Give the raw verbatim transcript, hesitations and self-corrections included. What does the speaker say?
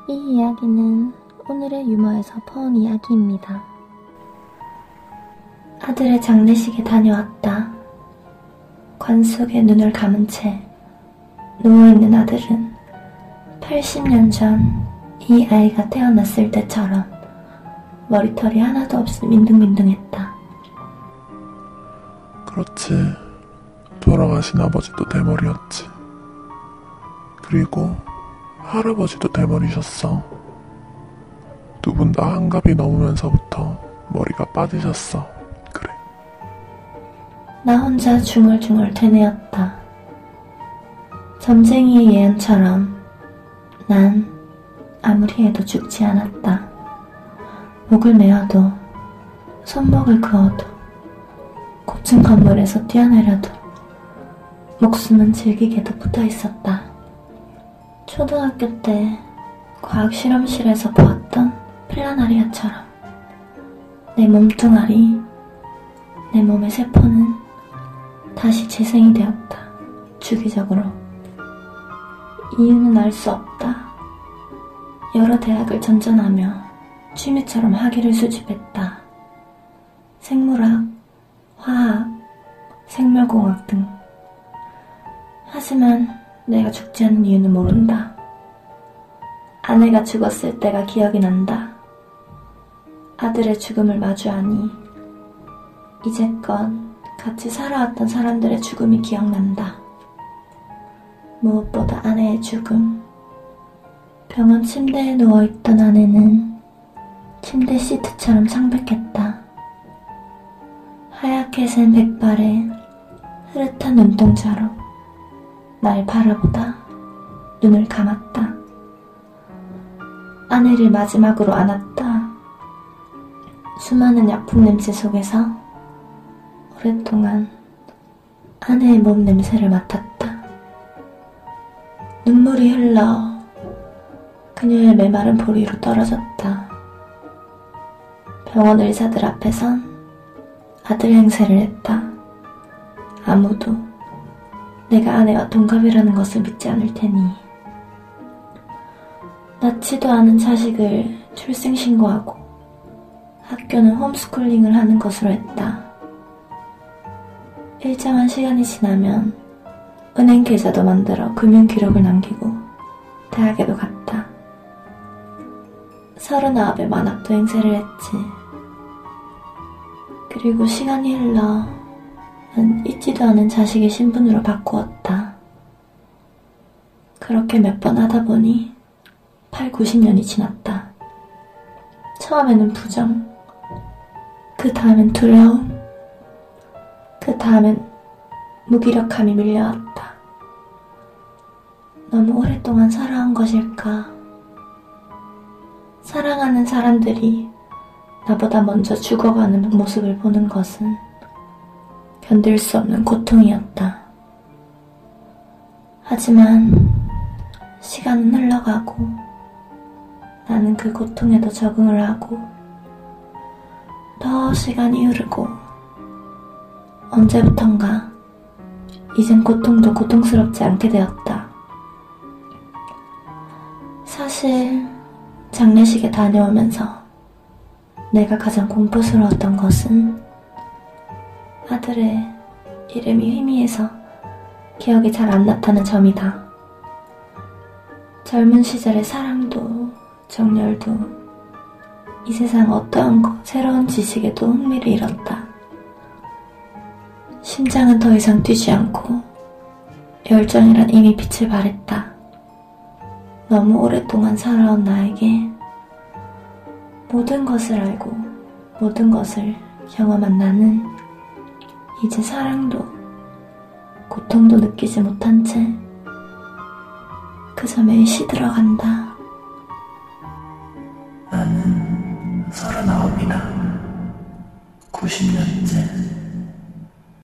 이 이야기는 오늘의 유머에서 퍼온 이야기입니다. 아들의 장례식에 다녀왔다. 관 속에 눈을 감은 채 누워있는 아들은 팔십 년 전 이 아이가 태어났을 때처럼 머리털이 하나도 없이 민둥민둥했다. 그렇지. 돌아가신 아버지도 대머리였지. 그리고 할아버지도 대머리셨어. 두 분 다 한갑이 넘으면서부터 머리가 빠지셨어. 그래. 나 혼자 중얼중얼 되뇌었다. 점쟁이의 예언처럼 난 아무리 해도 죽지 않았다. 목을 메어도 손목을 그어도 고층 건물에서 뛰어내려도 목숨은 질기게도 붙어있었다. 초등학교 때 과학 실험실에서 보았던 플라나리아처럼 내 몸뚱아리, 내 몸의 세포는 다시 재생이 되었다. 주기적으로. 이유는 알 수 없다. 여러 대학을 전전하며 취미처럼 학위를 수집했다. 생물학, 화학, 생명공학 등. 하지만 내가 죽지 않은 이유는 모른다. 아내가 죽었을 때가 기억이 난다. 아들의 죽음을 마주하니 이제껏 같이 살아왔던 사람들의 죽음이 기억난다. 무엇보다 아내의 죽음. 병원 침대에 누워있던 아내는 침대 시트처럼 창백했다. 하얗게 센 백발에 흐릿한 눈동자로 날 바라보다 눈을 감았다. 아내를 마지막으로 안았다. 수많은 약품 냄새 속에서 오랫동안 아내의 몸 냄새를 맡았다. 눈물이 흘러 그녀의 메마른 볼 위로 떨어졌다. 병원 의사들 앞에선 아들 행세를 했다. 아무도 내가 아내와 동갑이라는 것을 믿지 않을 테니. 낳지도 않은 자식을 출생신고하고 학교는 홈스쿨링을 하는 것으로 했다. 일정한 시간이 지나면 은행 계좌도 만들어 금융기록을 남기고 대학에도 갔다. 서른아홉에 만학도 행세를 했지. 그리고 시간이 흘러 난 잊지도 않은 자식의 신분으로 바꾸었다. 그렇게 몇 번 하다 보니 팔, 구십 년이 지났다. 처음에는 부정, 그 다음엔 두려움, 그 다음엔 무기력함이 밀려왔다. 너무 오랫동안 살아온 것일까? 사랑하는 사람들이 나보다 먼저 죽어가는 모습을 보는 것은 견딜 수 없는 고통이었다. 하지만 시간은 흘러가고 나는 그 고통에도 적응을 하고 더 시간이 흐르고 언제부턴가 이젠 고통도 고통스럽지 않게 되었다. 사실 장례식에 다녀오면서 내가 가장 공포스러웠던 것은 아들의 이름이 희미해서 기억이 잘 안 났다는 점이다. 젊은 시절의 사랑도 정열도 이 세상 어떠한 것, 새로운 지식에도 흥미를 잃었다. 심장은 더 이상 뛰지 않고 열정이란 이미 빛을 발했다. 너무 오랫동안 살아온 나에게 모든 것을 알고 모든 것을 경험한 나는 이제 사랑도 고통도 느끼지 못한 채 그저 매일 시들어간다. 나는 서른아홉이다. 구십 년째